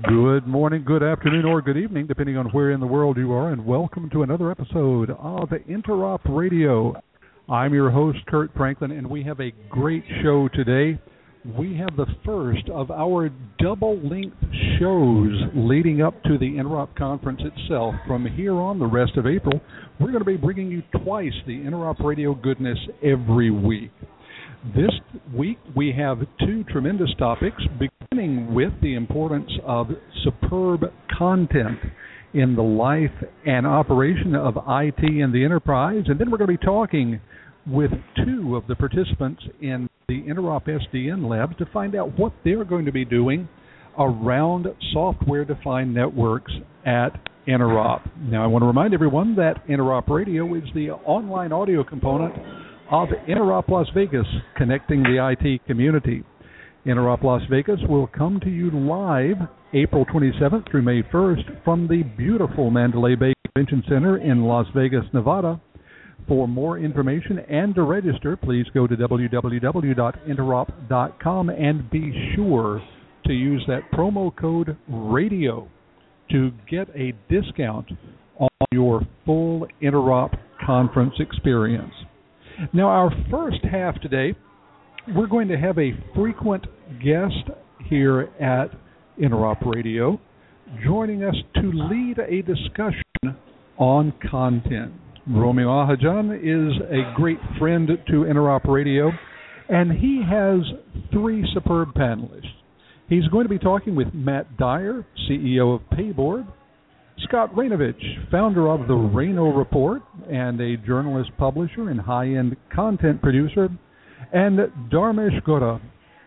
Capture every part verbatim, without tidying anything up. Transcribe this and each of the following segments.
Good morning, good afternoon, or good evening, depending on where in the world you are, and welcome to another episode of Interop Radio. I'm your host, Kurt Franklin, and we have a great show today. We have the first of our double-length shows leading up to the Interop conference itself. From here on the rest of April, we're going to be bringing you twice the Interop Radio goodness every week. This week, we have two tremendous topics, beginning with the importance of superb content in the life and operation of I T and the enterprise. And then we're going to be talking with two of the participants in the Interop S D N Lab to find out what they're going to be doing around software-defined networks at Interop. Now, I want to remind everyone that Interop Radio is the online audio component of Interop Las Vegas, connecting the I T community. Interop Las Vegas will come to you live April twenty-seventh through May first from the beautiful Mandalay Bay Convention Center in Las Vegas, Nevada. For more information and to register, please go to w w w dot interop dot com and be sure to use that promo code RADIO to get a discount on your full Interop conference experience. Now, our first half today, we're going to have a frequent guest here at Interop Radio joining us to lead a discussion on content. Romeo Ahajan is a great friend to Interop Radio, and he has three superb panelists. He's going to be talking with Matt Dyer, C E O of Payboard, Scott Rainovich, founder of the Rayno Report and a journalist, publisher, and high-end content producer, and Dharmesh Gowda,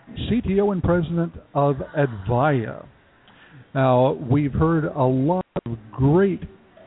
C T O and president of Advaya. Now, we've heard a lot of great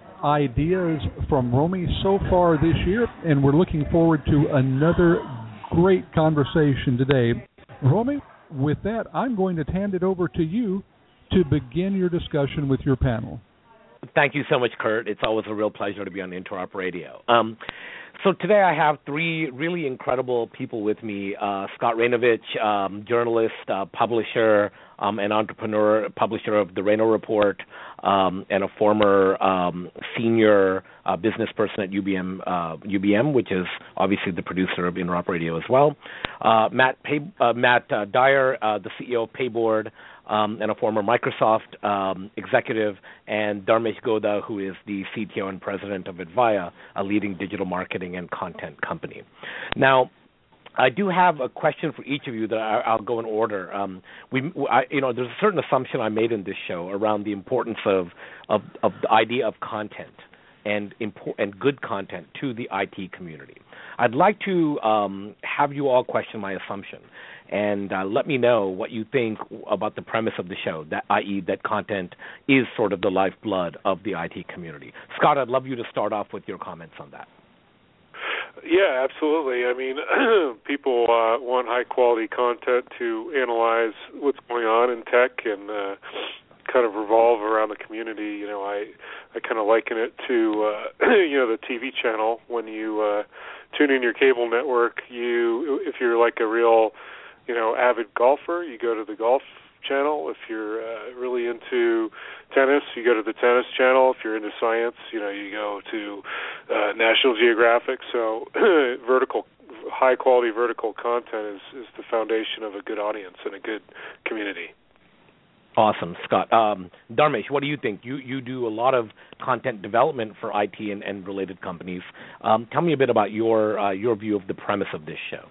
ideas from Romy so far this year, and we're looking forward to another great conversation today. Romy, with that, I'm going to hand it over to you to begin your discussion with your panel. Thank you so much, Kurt. It's always a real pleasure to be on Interop Radio. Um, so today I have three really incredible people with me. Uh, Scott Rainovich, um, journalist, uh, publisher, um, and entrepreneur, publisher of the Rayno Report, um, and a former um, senior uh, business person at U B M, uh, U B M, which is obviously the producer of Interop Radio as well. Uh, Matt Pay, uh, Matt uh, Dyer, uh, the C E O of Payboard, Um, and a former Microsoft um, executive, and Dharmesh Gowda, who is the C T O and president of Advaya, a leading digital marketing and content company. Now, I do have a question for each of you that I, I'll go in order. Um, we, I, you know, there's a certain assumption I made in this show around the importance of of, of the idea of content and impo- and good content to the I T community. I'd like to um, have you all question my assumption and uh, let me know what you think about the premise of the show, that that is that content is sort of the lifeblood of the I T community. Scott, I'd love you to start off with your comments on that. Yeah, absolutely. I mean, people uh, want high-quality content to analyze what's going on in tech and uh, kind of revolve around the community. You know, I, I kind of liken it to, uh, you know, the T V channel. When you uh, tune in your cable network, you, if you're like a real, you know, avid golfer, you go to the golf channel. If you're uh, really into tennis, you go to the tennis channel. If you're into science, you know, you go to uh, National Geographic. So vertical, high-quality vertical content is, is the foundation of a good audience and a good community. Awesome, Scott. Um, Dharmesh, what do you think? You you do a lot of content development for I T and, and related companies. Um, tell me a bit about your uh, your view of the premise of this show.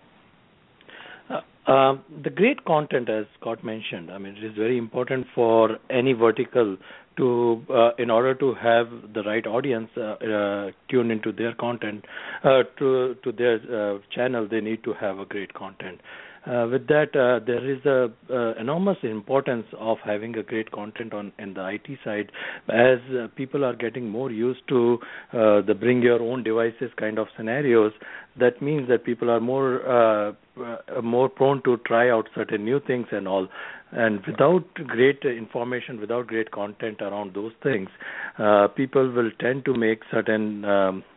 Uh, um, the great content, as Scott mentioned, I mean, it is very important for any vertical to, uh, in order to have the right audience uh, uh, tune into their content, uh, to to their uh, channel. They need to have a great content. Uh, with that, uh, there is a uh, enormous importance of having a great content on in the I T side, as uh, people are getting more used to uh, the bring your own devices kind of scenarios. That means that people are more uh, uh, more prone to try out certain new things and all. And without great information, without great content around those things, uh, people will tend to make certain um,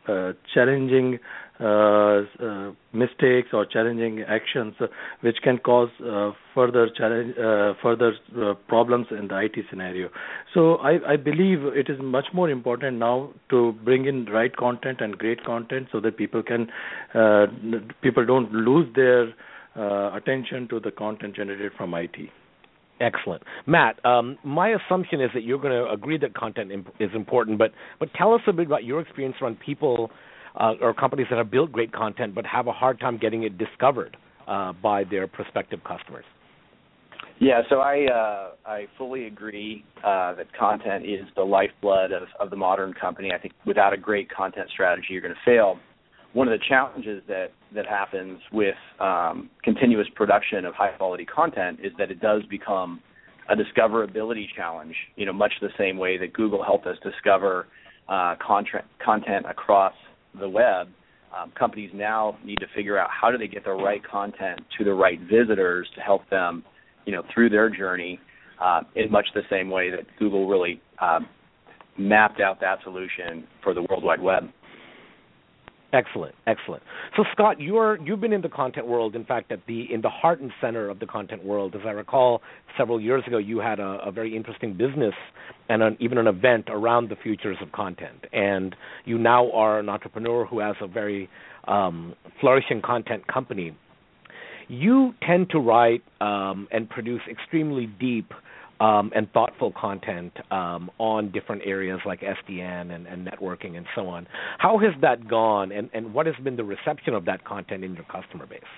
uh, challenging uh, uh, mistakes or challenging actions uh, which can cause uh, further challenge, uh, further uh, problems in the I T scenario. So I, I believe it is much more important now to bring in right content and great content so that people can uh, people don't lose their uh, attention to the content generated from I T. Excellent. Matt, um, my assumption is that you're going to agree that content imp- is important, but, but tell us a bit about your experience around people uh, or companies that have built great content but have a hard time getting it discovered uh, by their prospective customers. Yeah, so I uh, I fully agree uh, that content is the lifeblood of, of the modern company. I think without a great content strategy, you're going to fail. One of the challenges that, that happens with um, continuous production of high-quality content is that it does become a discoverability challenge, you know, much the same way that Google helped us discover uh, content, content across the web. Um, companies now need to figure out how do they get the right content to the right visitors to help them, you know, through their journey uh, in much the same way that Google really uh, mapped out that solution for the World Wide Web. Excellent, excellent. So, Scott, you're you've been in the content world. In fact, at the in the heart and center of the content world. As I recall, several years ago, you had a, a very interesting business and an, even an event around the futures of content. And you now are an entrepreneur who has a very um, flourishing content company. You tend to write um, and produce extremely deep Um, and thoughtful content um, on different areas like S D N and, and networking and so on. How has that gone, and, and what has been the reception of that content in your customer base?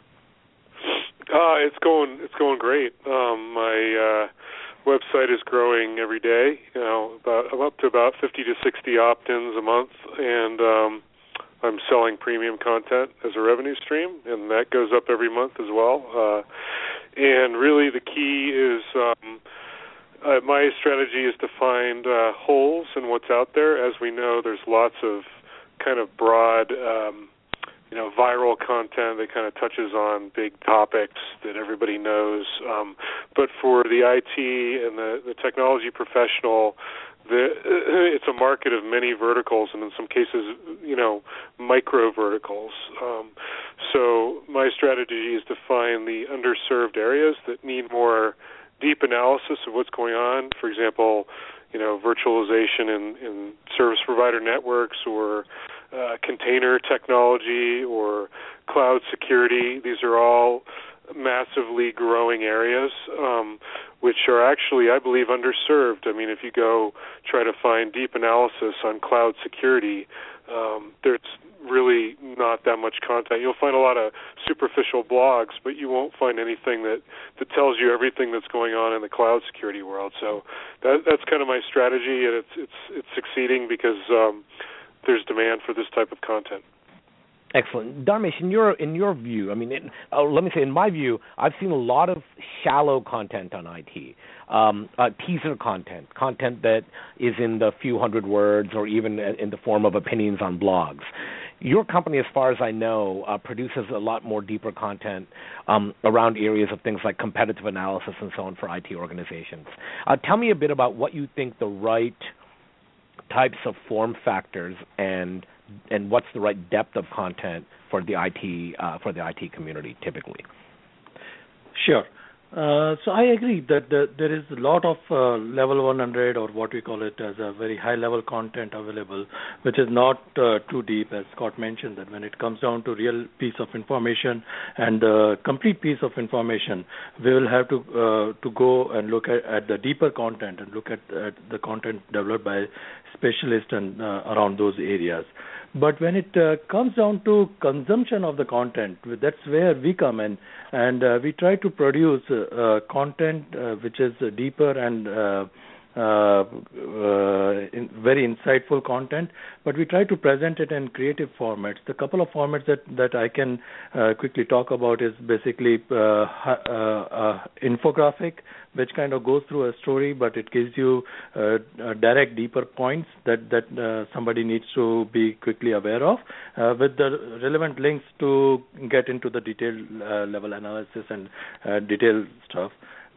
Uh, it's going it's going great. Um, my uh, website is growing every day. You know, about I'm up to about fifty to sixty opt-ins a month, and um, I'm selling premium content as a revenue stream, and that goes up every month as well. Uh, and really, the key is. Um, Uh, my strategy is to find uh, holes in what's out there. As we know, there's lots of kind of broad, um, you know, viral content that kind of touches on big topics that everybody knows. Um, but for the I T and the, the technology professional, the, it's a market of many verticals, and in some cases, you know, micro verticals. Um, so my strategy is to find the underserved areas that need more deep analysis of what's going on. For example, you know, virtualization in, in service provider networks, or uh, container technology, or cloud security. These are all massively growing areas, um, which are actually, I believe, underserved. I mean, if you go try to find deep analysis on cloud security, um, there's really not that much content. You'll find a lot of superficial blogs, but you won't find anything that, that tells you everything that's going on in the cloud security world. So that, that's kind of my strategy, and it's it's it's succeeding because um, there's demand for this type of content. Excellent. Dharmesh, in your in your view, I mean, it, uh, let me say, in my view, I've seen a lot of shallow content on I T, um, uh, teaser content, content that is in the few hundred words or even in the form of opinions on blogs. Your company, as far as I know, uh, produces a lot more deeper content um, around areas of things like competitive analysis and so on for I T organizations. Uh, tell me a bit about what you think the right types of form factors and and what's the right depth of content for the I T uh, for the I T community typically. Sure. Uh, so I agree that the, there is a lot of uh, level one hundred, or what we call it as a very high level content available, which is not uh, too deep, as Scott mentioned, that when it comes down to real piece of information and uh, complete piece of information, we will have to uh, to go and look at, at the deeper content and look at, at the content developed by specialists and uh, around those areas. But when it uh, comes down to consumption of the content, that's where we come in, and uh, we try to produce uh, uh, content uh, which is uh, deeper and uh, uh, uh, in very insightful content, but we try to present it in creative formats. The couple of formats that, that I can uh, quickly talk about is basically uh, uh, uh, infographic, which kind of goes through a story, but it gives you uh, uh, direct, deeper points that, that uh, somebody needs to be quickly aware of, uh, with the relevant links to get into the detailed uh, level analysis and uh, detailed stuff.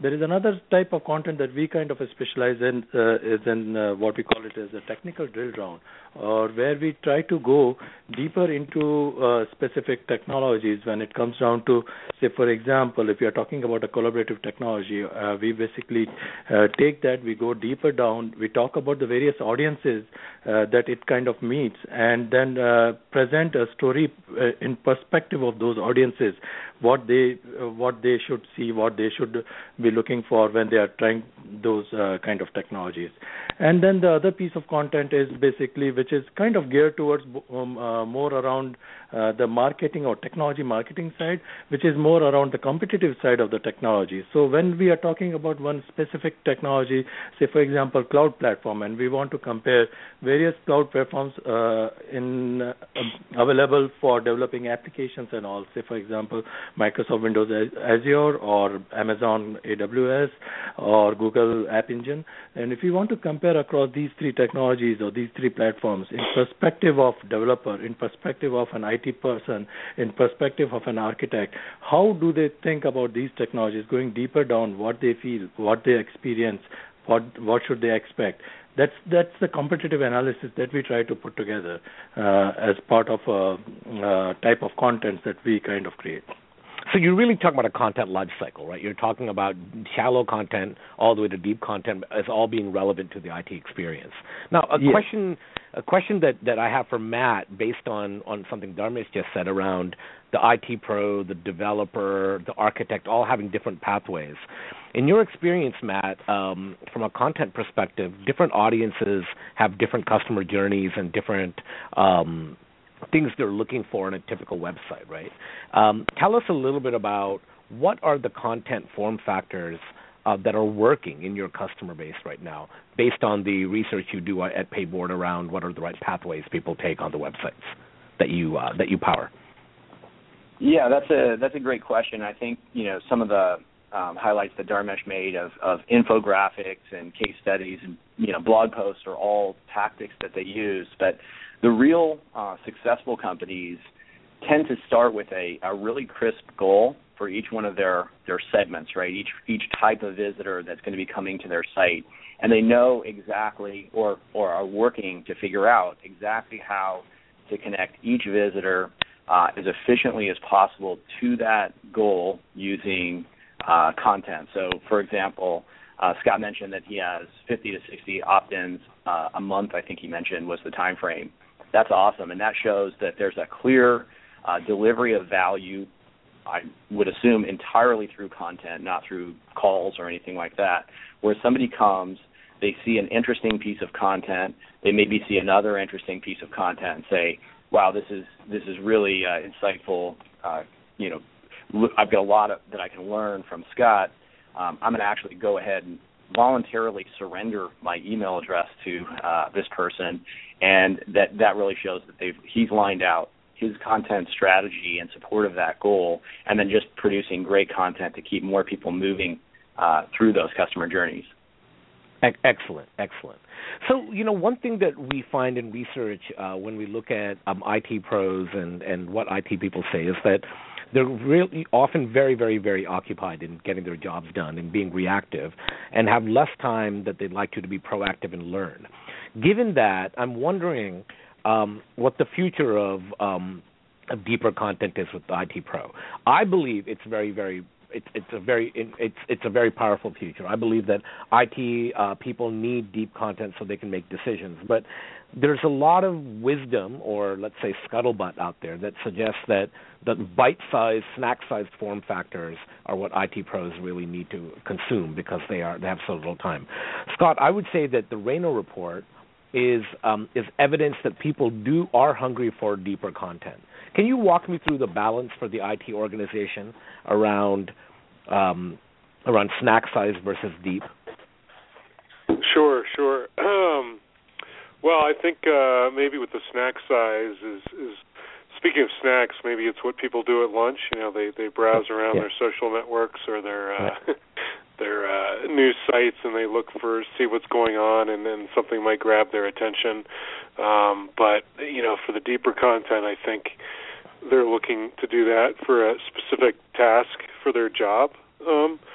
There is another type of content that we kind of specialize in, uh, is in uh, what we call it as a technical drill down, or where we try to go deeper into uh, specific technologies when it comes down to, say, for example, if you are talking about a collaborative technology, uh, we basically uh, take that, we go deeper down, we talk about the various audiences uh, that it kind of meets, and then uh, present a story uh, in perspective of those audiences, what they uh, what they should see, what they should be looking for when they are trying those uh, kind of technologies. And then the other piece of content is basically, which is kind of geared towards um, uh, more around uh, the marketing or technology marketing side, which is more around the competitive side of the technology. So when we are talking about one specific technology, say for example cloud platform, and we want to compare various cloud platforms uh, in uh, available for developing applications and all, say for example Microsoft Windows Azure or Amazon A W S or Google App Engine, and if you want to compare across these three technologies or these three platforms in perspective of developer, in perspective of an I T person, in perspective of an architect, how do they think about these technologies, going deeper down, what they feel, what they experience, what what should they expect? That's that's the competitive analysis that we try to put together uh, as part of a, a type of content that we kind of create. So you're really talking about a content life cycle, right? You're talking about shallow content all the way to deep content as all being relevant to the I T experience. Now, a yes. question a question that, that I have for Matt, based on, on something Dharmesh just said around the I T pro, the developer, the architect, all having different pathways. In your experience, Matt, um, from a content perspective, different audiences have different customer journeys and different um, things they're looking for in a typical website, right? Um, tell us a little bit about what are the content form factors uh, that are working in your customer base right now, based on the research you do at Payboard around what are the right pathways people take on the websites that you uh, that you power. Yeah, that's a that's a great question. I think you know some of the um, highlights that Dharmesh made of, of infographics and case studies and you know blog posts are all tactics that they use, but the real uh, successful companies tend to start with a, a really crisp goal for each one of their, their segments, right? Each each type of visitor that's going to be coming to their site, and they know exactly or or are working to figure out exactly how to connect each visitor uh, as efficiently as possible to that goal using uh, content. So, for example, uh, Scott mentioned that he has fifty to sixty opt-ins uh, a month. I think he mentioned was the time frame. That's awesome, and that shows that there's a clear uh, delivery of value, I would assume entirely through content, not through calls or anything like that, where somebody comes, they see an interesting piece of content, they maybe see another interesting piece of content and say, wow, this is this is really uh, insightful, uh, you know, I've got a lot of, that I can learn from Scott. Um, I'm going to actually go ahead and voluntarily surrender my email address to uh, this person, and that, that really shows that they've he's lined out his content strategy in support of that goal, and then just producing great content to keep more people moving uh, through those customer journeys. Excellent, excellent. So, you know, one thing that we find in research uh, when we look at um, I T pros and, and what I T people say is that they're really often very, very, very occupied in getting their jobs done and being reactive, and have less time that they'd like to to be proactive and learn. Given that, I'm wondering um, what the future of, um, of deeper content is with the I T pro. I believe it's very, very It's, it's a very it's it's a very powerful future. I believe that I T uh, people need deep content so they can make decisions. But there's a lot of wisdom, or let's say scuttlebutt, out there that suggests that the bite-sized, snack-sized form factors are what I T pros really need to consume because they are they have so little time. Scott, I would say that the Rayno report is um, is evidence that people do are hungry for deeper content. Can you walk me through the balance for the I T organization around um, around snack size versus deep? Sure, sure. Um, well, I think uh, maybe with the snack size is, is speaking of snacks, maybe it's what people do at lunch. You know, they, they browse around yeah. their social networks or their uh, yeah. their uh, news sites, and they look for see what's going on, and then something might grab their attention. Um, but you know, for the deeper content, I think they're looking to do that for a specific task for their job. Um,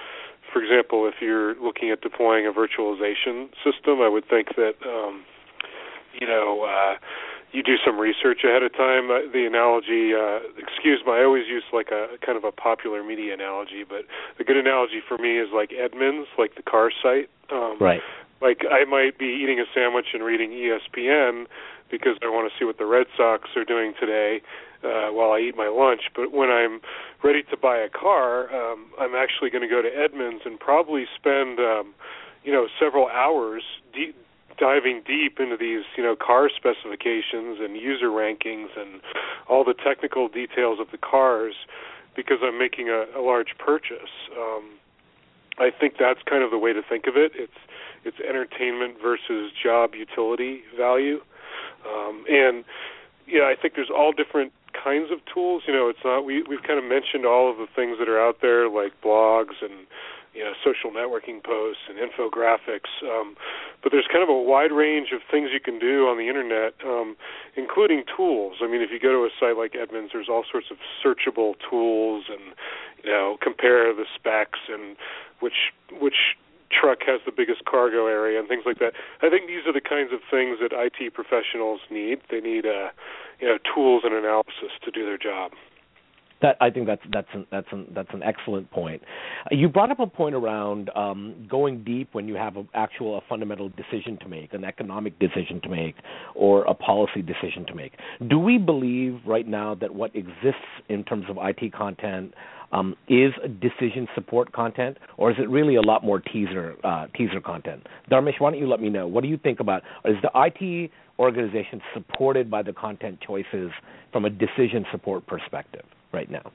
for example, if you're looking at deploying a virtualization system, I would think that, um, you know, uh, you do some research ahead of time. Uh, the analogy, uh, excuse me, I always use like a kind of a popular media analogy, but a good analogy for me is like Edmunds, like the car site. Um, right. Like I might be eating a sandwich and reading E S P N because I want to see what the Red Sox are doing today uh, while I eat my lunch. But when I'm ready to buy a car, um, I'm actually going to go to Edmunds and probably spend, um, you know, several hours deep, diving deep into these, you know, car specifications and user rankings and all the technical details of the cars because I'm making a, a large purchase. Um, I think that's kind of the way to think of it. It's it's entertainment versus job utility value. Um, and, yeah, I think there's all different kinds of tools. You know, it's not, we, we've kind of mentioned all of the things that are out there like blogs and, you know, social networking posts and infographics. Um, but there's kind of a wide range of things you can do on the Internet, um, including tools. I mean, if you go to a site like Edmunds, there's all sorts of searchable tools and, you know, compare the specs and which which truck has the biggest cargo area and things like that. I think these are the kinds of things that I T professionals need. They need, uh, you know, tools and analysis to do their job. That I think that's that's an, that's an, that's an excellent point. Uh, you brought up a point around um, going deep when you have an actual a fundamental decision to make, an economic decision to make, or a policy decision to make. Do we believe right now that what exists in terms of I T content um, is decision support content, or is it really a lot more teaser uh, teaser content? Dharmesh, why don't you let me know? What do you think about, is the I T organization supported by the content choices from a decision support perspective right now?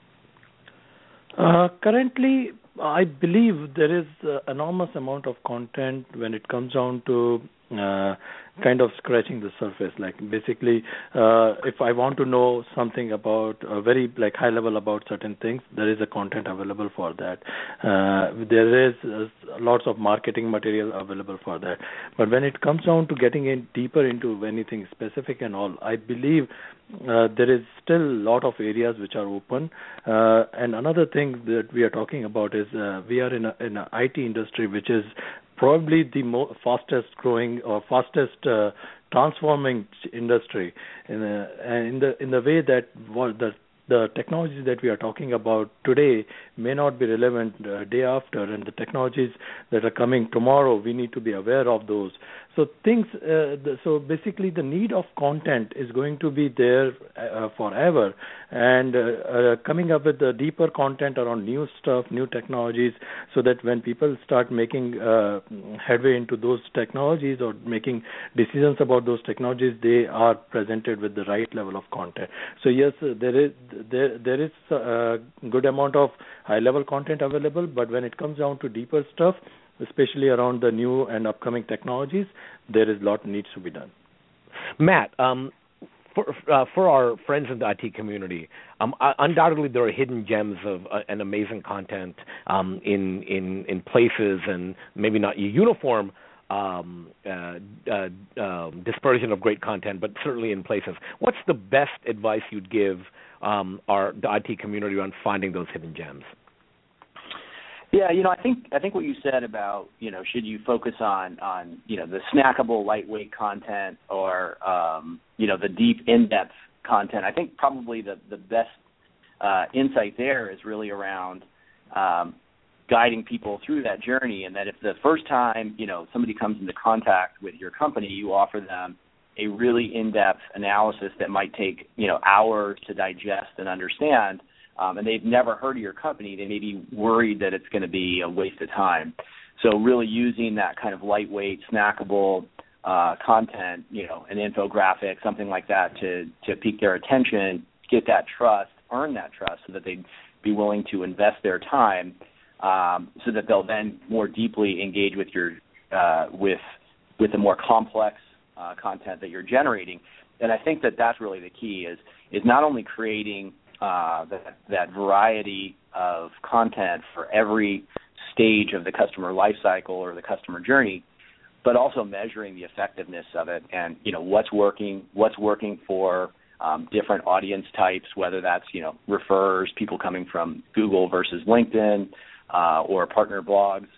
Uh, currently, I believe there is uh, enormous amount of content when it comes down to uh, kind of scratching the surface. Like basically, uh, if I want to know something about a very like high level about certain things, there is a content available for that. Uh, there is uh, lots of marketing material available for that. But when it comes down to getting in deeper into anything specific and all, I believe uh, there is still a lot of areas which are open. Uh, and another thing that we are talking about is uh, we are in a in an I T industry which is probably the mo- fastest growing or fastest uh, transforming industry in, a, in the in the way that what the the technologies that we are talking about today may not be relevant uh, day after, and the technologies that are coming tomorrow, we need to be aware of those. So things, uh, the, so basically the need of content is going to be there uh, forever, and uh, uh, coming up with the deeper content around new stuff, new technologies, so that when people start making uh, headway into those technologies or making decisions about those technologies, they are presented with the right level of content. So yes, uh, there is there there is a good amount of high-level content available, but when it comes down to deeper stuff, especially around the new and upcoming technologies, there is a lot needs to be done. Matt, um, for uh, for our friends in the I T community, um, undoubtedly there are hidden gems of uh, and amazing content um, in in in places, and maybe not uniform um, uh, uh, um, dispersion of great content, but certainly in places. What's the best advice you'd give um, our the I T community on finding those hidden gems? Yeah, you know, I think I think what you said about, you know, should you focus on, on you know, the snackable, lightweight content or, um, you know, the deep, in-depth content, I think probably the, the best uh, insight there is really around um, guiding people through that journey, and that if the first time, you know, somebody comes into contact with your company, you offer them a really in-depth analysis that might take, you know, hours to digest and understand, Um, and they've never heard of your company, they may be worried that it's going to be a waste of time. So really using that kind of lightweight, snackable uh, content, you know, an infographic, something like that to, to pique their attention, get that trust, earn that trust so that they'd be willing to invest their time um, so that they'll then more deeply engage with your uh, with with the more complex uh, content that you're generating. And I think that that's really the key is is not only creating Uh, that, that variety of content for every stage of the customer life cycle or the customer journey, but also measuring the effectiveness of it and, you know, what's working, what's working for um, different audience types, whether that's, you know, referrers, people coming from Google versus LinkedIn, uh, or partner blogs,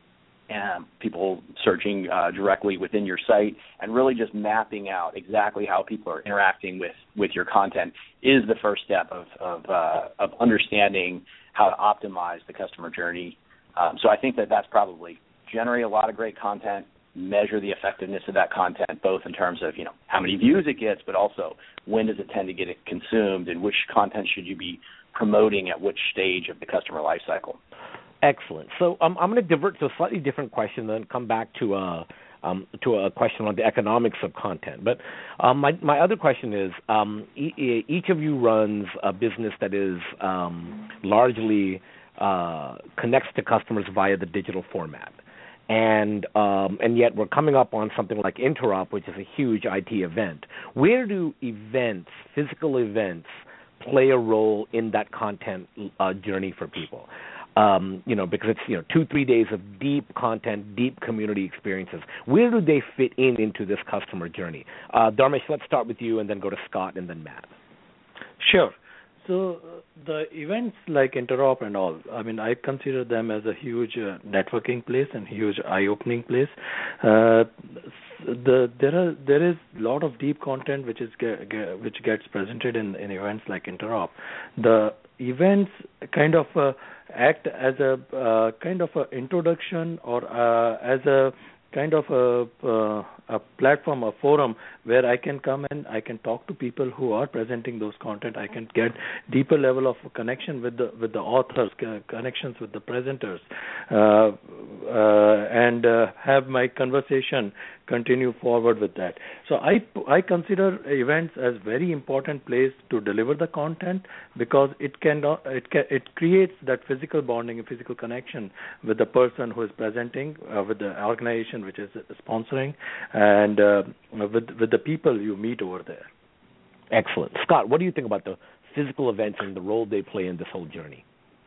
and people searching uh, directly within your site, and really just mapping out exactly how people are interacting with, with your content is the first step of of, uh, of understanding how to optimize the customer journey. Um, so I think that that's probably generate a lot of great content, measure the effectiveness of that content, both in terms of, you know, how many views it gets, but also when does it tend to get it consumed, and which content should you be promoting at which stage of the customer life cycle. Excellent. So um, I'm going to divert to a slightly different question, then come back to a um, to a question on the economics of content. But um, my my other question is, um, e- each of you runs a business that is um, largely uh, connects to customers via the digital format. And um, and yet we're coming up on something like Interop, which is a huge I T event. Where do events, physical events, play a role in that content uh, journey for people? Um, you know, because it's, you know, two, three days of deep content, deep community experiences. Where do they fit in into this customer journey? Uh, Dharmesh, let's start with you and then go to Scott and then Matt. Sure. So uh, the events like Interop and all, I mean, I consider them as a huge uh, networking place and huge eye-opening place. Uh, the there are there is a lot of deep content which is ge- ge- which gets presented in, in events like Interop. The events kind of uh, act as a uh, kind of a introduction or uh, as a kind of a, uh, a platform, a forum where I can come and I can talk to people who are presenting those content. I can get deeper level of connection with the with the authors, connections with the presenters, uh, uh, and uh, have my conversation continue forward with that. So I I consider events as very important place to deliver the content, because it can it can, it creates that physical bonding, a physical connection with the person who is presenting, uh, with the organization which is sponsoring, and uh, with with the people you meet over there. Excellent. Scott, what do you think about the physical events and the role they play in this whole journey?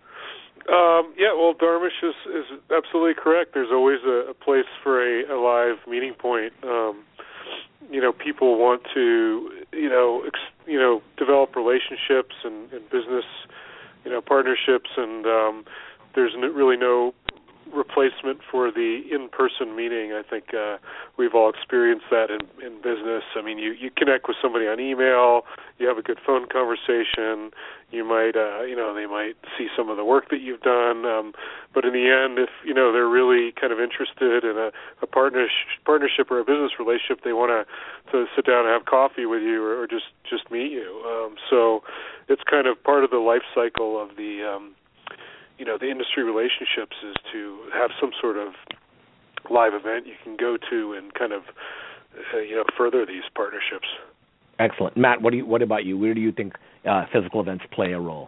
Um, yeah, well, Dharmesh is, is absolutely correct. There's always a, a place for a, a live meeting point. Um, you know, people want to, you know, ex, you know, develop relationships and, and business, you know, partnerships, and um, there's really no replacement for the in-person meeting. I think uh, we've all experienced that in, in business. I mean, you, you connect with somebody on email, you have a good phone conversation, you might, uh, you know, they might see some of the work that you've done, um, but in the end, if, you know, they're really kind of interested in a, a partnership, partnership or a business relationship, they want to to sit down and have coffee with you, or, or just, just meet you. Um, so it's kind of part of the life cycle of the um, you know, the industry relationships is to have some sort of live event you can go to and kind of, uh, you know, further these partnerships. Excellent. Matt, what do you, what about you? Where do you think uh, physical events play a role?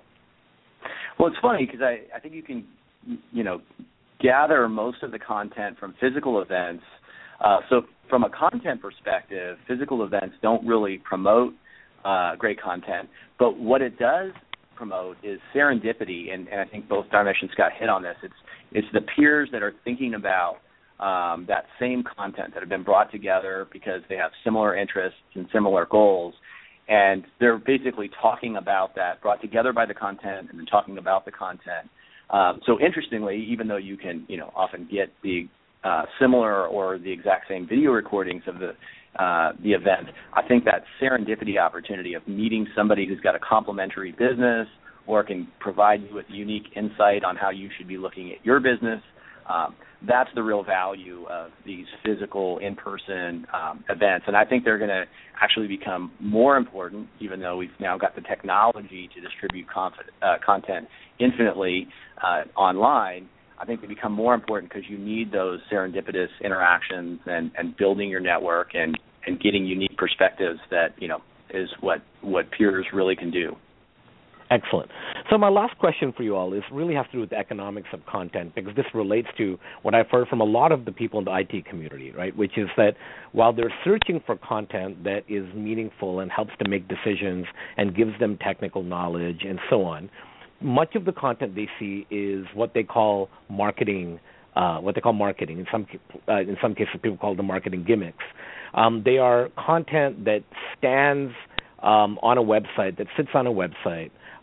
Well, it's funny because I, I think you can, you know, gather most of the content from physical events. Uh, so from a content perspective, physical events don't really promote uh, great content, but what it does promote is serendipity, and, and I think both Dharmesh and Scott hit on this. It's it's the peers that are thinking about um, that same content that have been brought together because they have similar interests and similar goals, and they're basically talking about that, brought together by the content, and then talking about the content. Um, so interestingly, even though you can, you know, often get the uh, similar or the exact same video recordings of the Uh, the event, I think that serendipity opportunity of meeting somebody who's got a complementary business or can provide you with unique insight on how you should be looking at your business, um, that's the real value of these physical, in-person um, events. And I think they're going to actually become more important, even though we've now got the technology to distribute conf- uh, content infinitely uh, online. I think they become more important because you need those serendipitous interactions and, and building your network and, and getting unique perspectives that, you know, is what, what peers really can do. Excellent. So my last question for you all is really has to do with the economics of content, because this relates to what I've heard from a lot of the people in the I T community, right, which is that while they're searching for content that is meaningful and helps to make decisions and gives them technical knowledge and so on, much of the content they see is what they call marketing, uh, what they call marketing. In some uh, in some cases, people call them marketing gimmicks. Um, they are content that stands um, on a website, that sits on a website,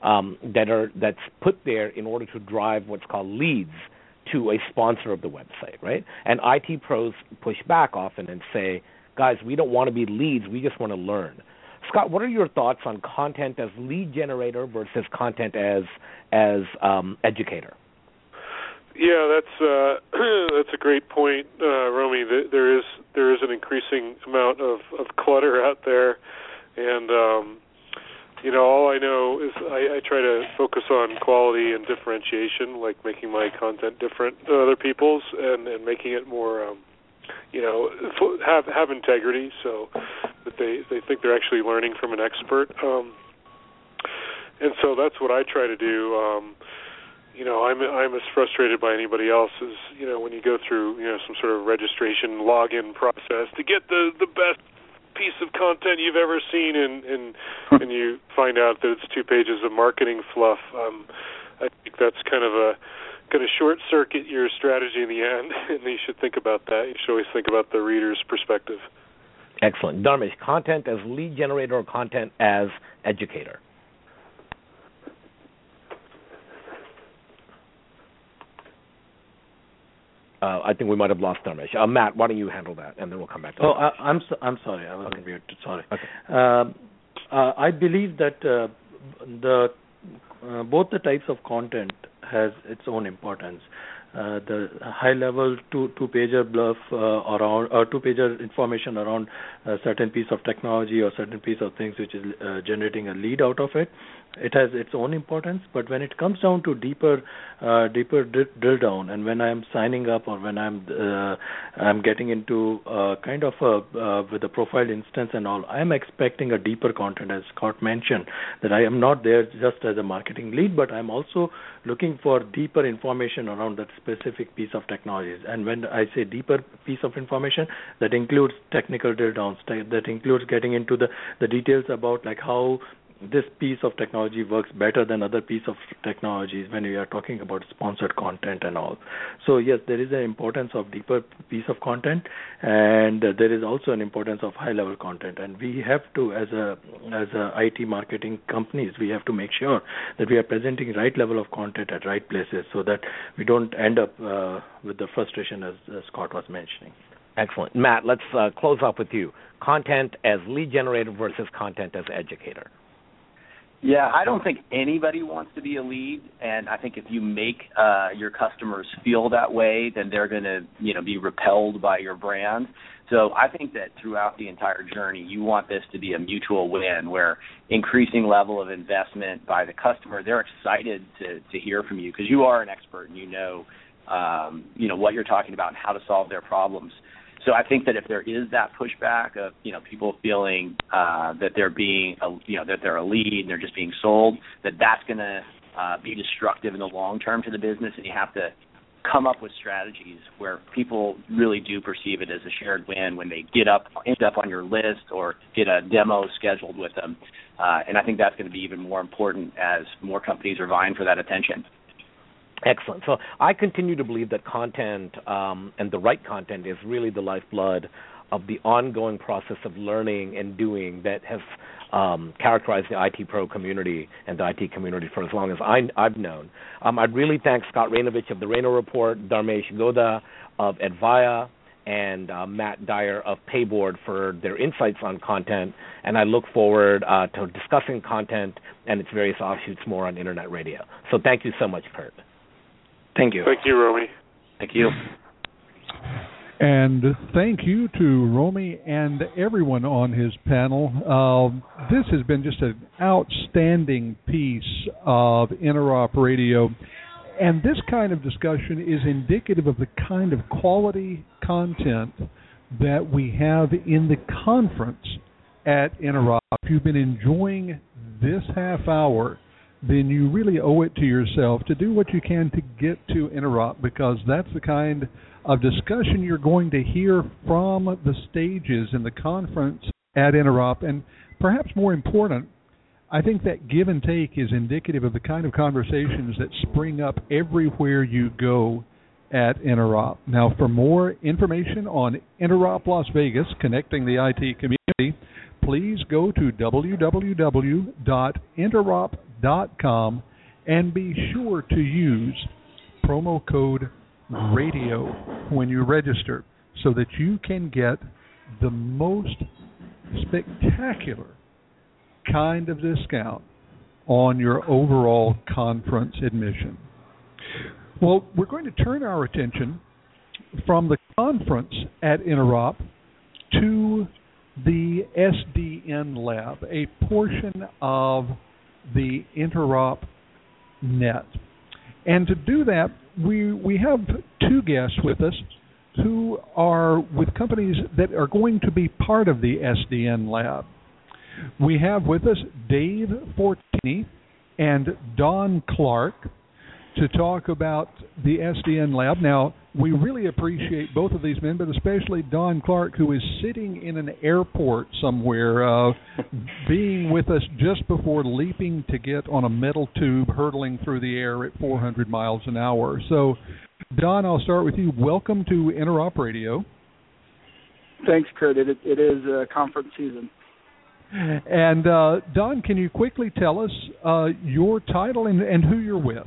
um, that are that's put there in order to drive what's called leads to a sponsor of the website, right? And I T pros push back often and say, guys, we don't want to be leads, we just want to learn. Scott, what are your thoughts on content as lead generator versus content as as um, educator? Yeah, that's uh, that's a great point, uh, Romy. There is there is an increasing amount of, of clutter out there, and um, you know, all I know is I, I try to focus on quality and differentiation, like making my content different than other people's, and, and making it more, um, you know, have have integrity, so that they, they think they're actually learning from an expert. Um, and so that's what I try to do. Um, You know, I'm I'm as frustrated by anybody else as, you know, when you go through, you know, some sort of registration login process to get the, the best piece of content you've ever seen, and, and and you find out that it's two pages of marketing fluff. Um, I think that's kind of a going to short circuit your strategy in the end, and you should think about that. You should always think about the reader's perspective. Excellent. Dharmesh, content as lead generator or content as educator? Uh, I think we might have lost Dharmesh. Uh, Matt, why don't you handle that, and then we'll come back to Oh, Dharmesh. I, I'm so, I'm sorry. I was Okay. on mute. Sorry. Okay. Um, uh, I believe that uh, the uh, both the types of content has its own importance. Uh, the high-level two two-pager bluff uh, around or two-pager information around a certain piece of technology or certain piece of things which is uh, generating a lead out of it, it has its own importance. But when it comes down to deeper, uh, deeper dr- drill down, and when I'm signing up or when I'm uh, I'm getting into uh, kind of a uh, with a profile instance and all, I'm expecting a deeper content, as Scott mentioned, that I am not there just as a marketing lead, but I'm also looking for deeper information around that specific piece of technologies. And when I say deeper piece of information, that includes technical drill downs, that includes getting into the, the details about like how this piece of technology works better than other piece of technologies when we are talking about sponsored content and all. So yes, there is an importance of deeper piece of content, and uh, there is also an importance of high level content. And we have to, as a as a I T marketing companies, we have to make sure that we are presenting right level of content at right places, so that we don't end up uh, with the frustration as, as Scott was mentioning. Excellent. Matt, let's uh, close off with you. Content as lead generator versus content as educator. Yeah, I don't think anybody wants to be a lead, and I think if you make uh, your customers feel that way, then they're going to, you know, be repelled by your brand. So I think that throughout the entire journey, you want this to be a mutual win, where increasing level of investment by the customer, they're excited to, to hear from you because you are an expert and you know, um, you know what you're talking about and how to solve their problems. So I think that if there is that pushback of, you know, people feeling uh, that they're being, a, you know, that they're a lead and they're just being sold, that that's going to uh, be destructive in the long term to the business, and you have to come up with strategies where people really do perceive it as a shared win when they get up, end up on your list or get a demo scheduled with them. Uh, and I think that's going to be even more important as more companies are vying for that attention. Excellent. So I continue to believe that content um, and the right content is really the lifeblood of the ongoing process of learning and doing that has um, characterized the I T Pro community and the I T community for as long as I, I've known. Um, I'd really thank Scott Rainovich of the Raino Report, Dharmesh Godha of Advaya, and uh, Matt Dyer of Payboard for their insights on content, and I look forward uh, to discussing content and its various offshoots more on Internet Radio. So thank you so much, Kurt. Thank you. Thank you, Romy. Thank you. And thank you to Romy and everyone on his panel. Uh, this has been just an outstanding piece of Interop Radio. And this kind of discussion is indicative of the kind of quality content that we have in the conference at Interop. If you've been enjoying this half hour, then you really owe it to yourself to do what you can to get to Interop, because that's the kind of discussion you're going to hear from the stages in the conference at Interop. And perhaps more important, I think that give and take is indicative of the kind of conversations that spring up everywhere you go at Interop. Now, for more information on Interop Las Vegas, connecting the I T community, please go to w w w dot interop dot com, and be sure to use promo code RADIO when you register so that you can get the most spectacular kind of discount on your overall conference admission. Well, we're going to turn our attention from the conference at Interop to the S D N Lab, a portion of the Interop Net. And to do that, we we have two guests with us who are with companies that are going to be part of the S D N Lab. We have with us Dave Fortini and Don Clark to talk about the S D N Lab. Now, we really appreciate both of these men, but especially Don Clark, who is sitting in an airport somewhere, uh, being with us just before leaping to get on a metal tube hurtling through the air at four hundred miles an hour. So, Don, I'll start with you. Welcome to Interop Radio. Thanks, Kurt. It, it is uh, conference season. And, uh, Don, can you quickly tell us uh, your title and, and who you're with?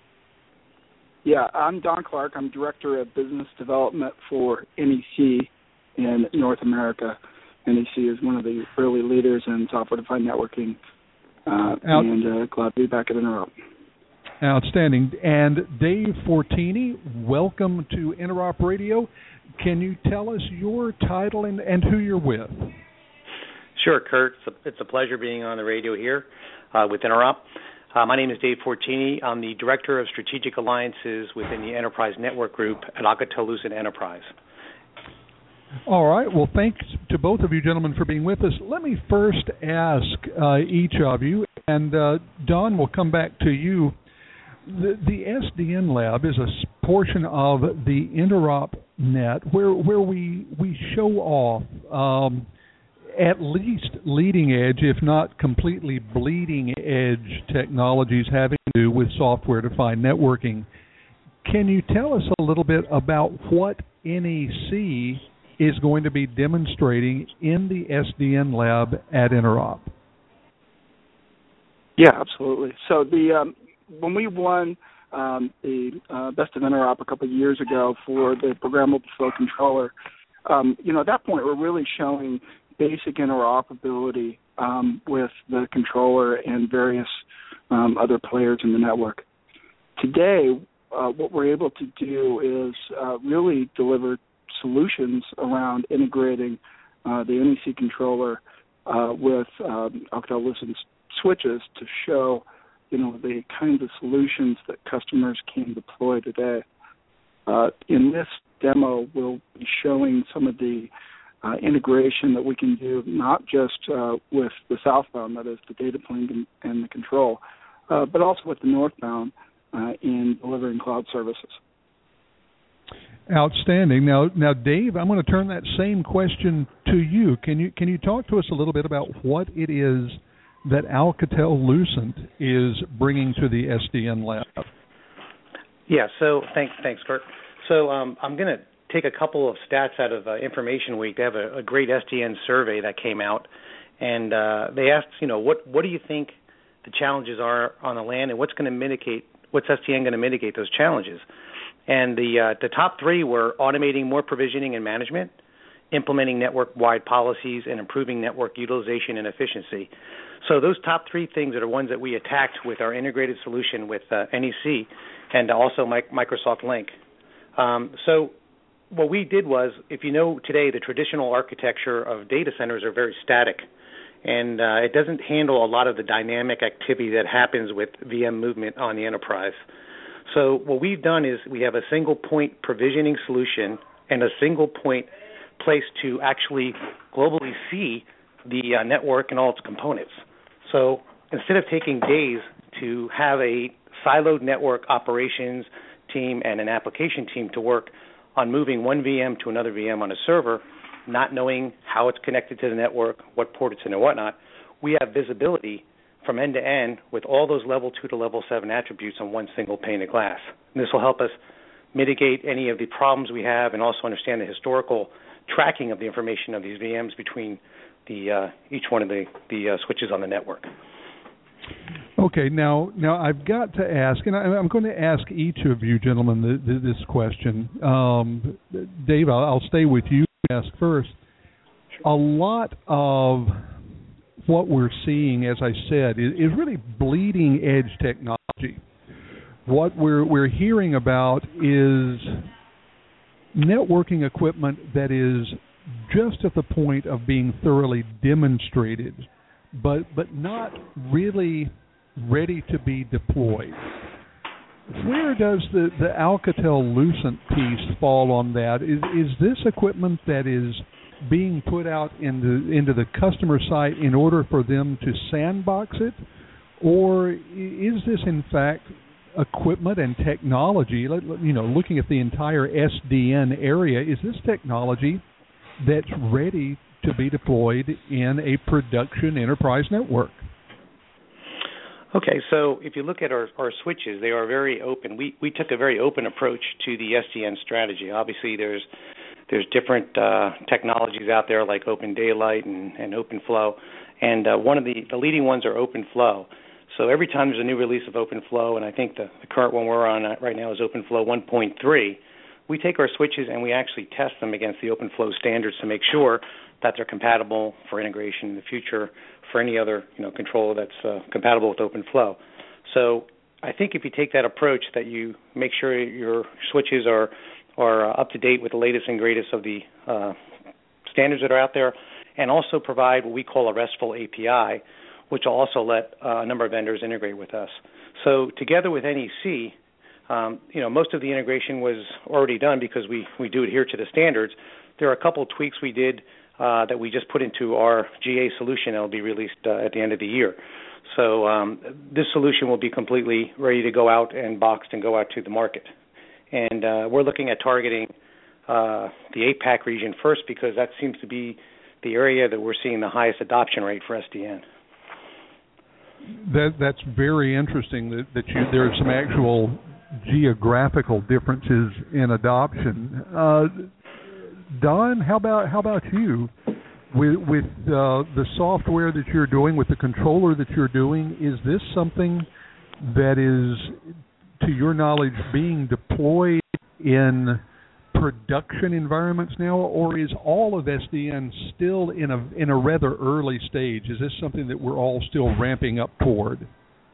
Yeah, I'm Don Clark. I'm Director of Business Development for N E C in North America. N E C is one of the early leaders in software-defined networking, uh, Out- and uh, glad to be back at Interop. Outstanding. And Dave Fortini, welcome to Interop Radio. Can you tell us your title and, and who you're with? Sure, Kurt. It's a, it's a pleasure being on the radio here uh, with Interop. Uh, my name is Dave Fortini. I'm the Director of Strategic Alliances within the Enterprise Network Group at Alcatel-Lucent Enterprise. All right. Well, thanks to both of you gentlemen for being with us. Let me first ask uh, each of you, and uh, Don, we'll come back to you. The, the S D N Lab is a portion of the Interop Net where where we we show off um, at least leading edge, if not completely bleeding edge technologies having to do with software-defined networking. Can you tell us a little bit about what N E C is going to be demonstrating in the S D N Lab at Interop? Yeah, absolutely. So the um, when we won um, the uh, Best of Interop a couple of years ago for the programmable flow controller, um, you know, at that point we're really showing basic interoperability um, with the controller and various um, other players in the network. Today, uh, what we're able to do is uh, really deliver solutions around integrating uh, the N E C controller uh, with um, Alcatel-Lucent switches to show, you know, the kinds of solutions that customers can deploy today. Uh, in this demo, we'll be showing some of the Uh, integration that we can do, not just uh, with the southbound, that is the data plane and, and the control, uh, but also with the northbound uh, in delivering cloud services. Outstanding. Now, now, Dave, I'm going to turn that same question to you. Can you can you talk to us a little bit about what it is that Alcatel-Lucent is bringing to the S D N Lab? Yeah. So thanks, thanks, Kurt. So um, I'm going to take a couple of stats out of uh, Information Week. They have a, a great S D N survey that came out, and uh, they asked, you know, what what do you think the challenges are on the LAN, and what's going to mitigate, what's S D N going to mitigate those challenges? And the uh, the top three were automating more provisioning and management, implementing network-wide policies, and improving network utilization and efficiency. So those top three things are the ones that we attacked with our integrated solution with uh, N E C and also my, Microsoft Lync. Um, so what we did was, if you know today, the traditional architecture of data centers are very static, and uh, it doesn't handle a lot of the dynamic activity that happens with V M movement on the enterprise. So what we've done is we have a single point provisioning solution and a single point place to actually globally see the uh, network and all its components. So instead of taking days to have a siloed network operations team and an application team to work on moving one V M to another V M on a server, not knowing how it's connected to the network, what port it's in and whatnot, we have visibility from end to end with all those level two to level seven attributes on one single pane of glass. And this will help us mitigate any of the problems we have and also understand the historical tracking of the information of these V Ms between the uh, each one of the, the uh, switches on the network. Okay, now now I've got to ask, and I, I'm going to ask each of you gentlemen the, the, this question. Um, Dave, I'll, I'll stay with you and ask first. A lot of what we're seeing, as I said, is, is really bleeding edge technology. What we're we're hearing about is networking equipment that is just at the point of being thoroughly demonstrated, but but not really ready to be deployed. Where does the, the Alcatel-Lucent piece fall on that? Is is this equipment that is being put out into into the customer site in order for them to sandbox it, or is this in fact equipment and technology? You know, looking at the entire S D N area, is this technology that's ready to be deployed in a production enterprise network? Okay, so if you look at our, our switches, they are very open. We we took a very open approach to the S D N strategy. Obviously, there's there's different uh, technologies out there like Open Daylight and, and OpenFlow, and uh, one of the, the leading ones are OpenFlow. So every time there's a new release of OpenFlow, and I think the, the current one we're on right now is OpenFlow one point three, we take our switches and we actually test them against the OpenFlow standards to make sure that they're compatible for integration in the future for any other you know controller that's uh, compatible with OpenFlow. So I think if you take that approach, that you make sure your switches are are uh, up to date with the latest and greatest of the uh, standards that are out there, and also provide what we call a RESTful A P I, which will also let uh, a number of vendors integrate with us. So together with N E C, um, you know, most of the integration was already done because we, we do adhere to the standards. There are a couple of tweaks we did uh, that we just put into our G A solution that will be released uh, at the end of the year. So um, this solution will be completely ready to go out and boxed and go out to the market. And uh, we're looking at targeting uh, the APAC region first because that seems to be the area that we're seeing the highest adoption rate for S D N. That that's very interesting. That, that you, there are some actual geographical differences in adoption. Uh, Don, how about how about you? With with uh, the software that you're doing, with the controller that you're doing, is this something that is, to your knowledge, being deployed in production environments now, or is all of S D N still in a in a rather early stage? Is this something that we're all still ramping up toward?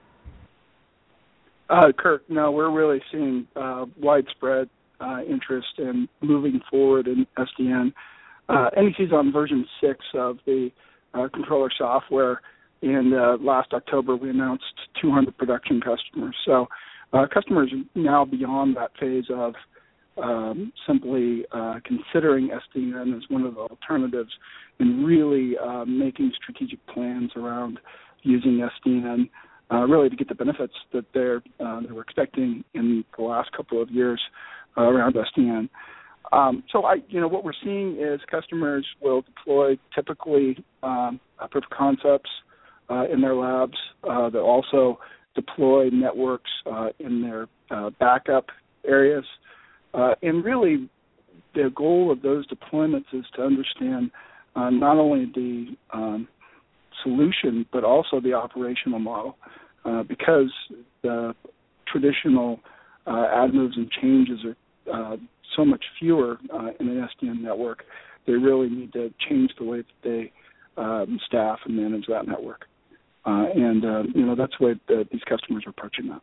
Uh, Kirk, no, we're really seeing uh, widespread uh, interest in moving forward in S D N. Uh, N E C's on version six of the uh, controller software, and uh, last October we announced two hundred production customers. So uh, customers are now beyond that phase of um, simply uh, considering S D N as one of the alternatives and really uh, making strategic plans around using S D N uh, really to get the benefits that they're uh, they were expecting in the last couple of years uh, around S D N. Um, so, I, you know, what we're seeing is customers will deploy typically um, proof of concepts uh, in their labs. Uh, they'll also deploy networks uh, in their uh, backup areas. Uh, and really, the goal of those deployments is to understand uh, not only the um, solution, but also the operational model. Uh, because the traditional uh, add moves and changes are uh, so much fewer uh, in an S D N network, they really need to change the way that they um, staff and manage that network. Uh, and, uh, you know, that's the way that these customers are approaching that.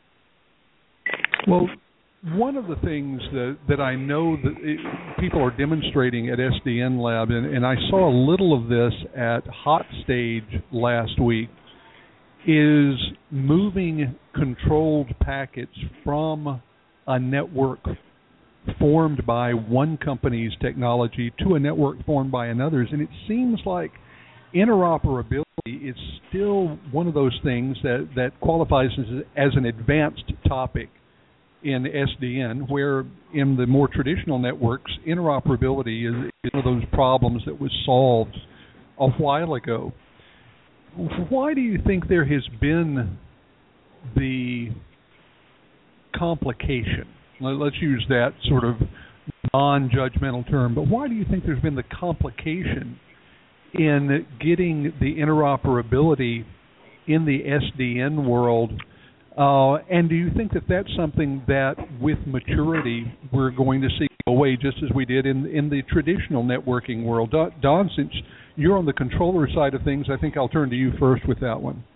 Well, one of the things that, that I know that it, people are demonstrating at S D N Lab, and, and I saw a little of this at Hot Stage last week, is moving controlled packets from a network formed by one company's technology to a network formed by another's. And it seems like interoperability is still one of those things that, that qualifies as, as an advanced topic in S D N, where in the more traditional networks, interoperability is, is one of those problems that was solved a while ago. Why do you think there has been the complication? Let's use that sort of non-judgmental term, but why do you think there's been the complication in getting the interoperability in the S D N world? Uh, and do you think that that's something that, with maturity, we're going to see go away just as we did in in the traditional networking world? Don, Don, since you're on the controller side of things, I think I'll turn to you first with that one.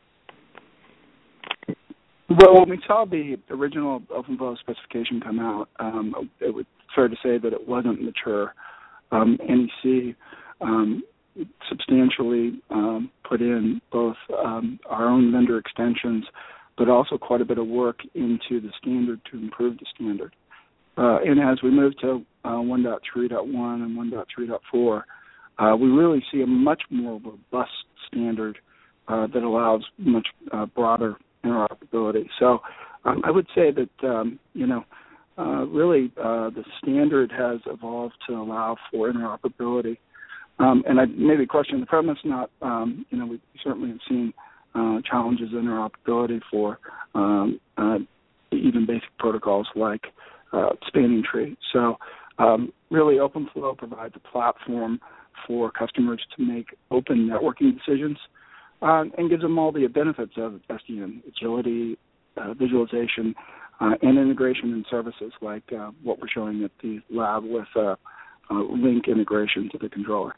Well, when we saw the original OpenFlow specification come out, um, it was fair to say that it wasn't mature. Um, N E C um, substantially um, put in both um, our own vendor extensions, but also quite a bit of work into the standard to improve the standard. Uh, and as we move to uh, one point three point one and one point three point four, uh, we really see a much more robust standard uh, that allows much uh, broader interoperability. So um, I would say that, um, you know, uh, really uh, the standard has evolved to allow for interoperability. Um, and I maybe question the premise, not, um, you know, we certainly have seen uh, challenges in interoperability for um, uh, even basic protocols like uh, spanning tree. So um, really OpenFlow provides a platform for customers to make open networking decisions. Uh, and gives them all the benefits of S D N, agility, uh, visualization, uh, and integration in services like uh, what we're showing at the lab with uh, uh, link integration to the controller.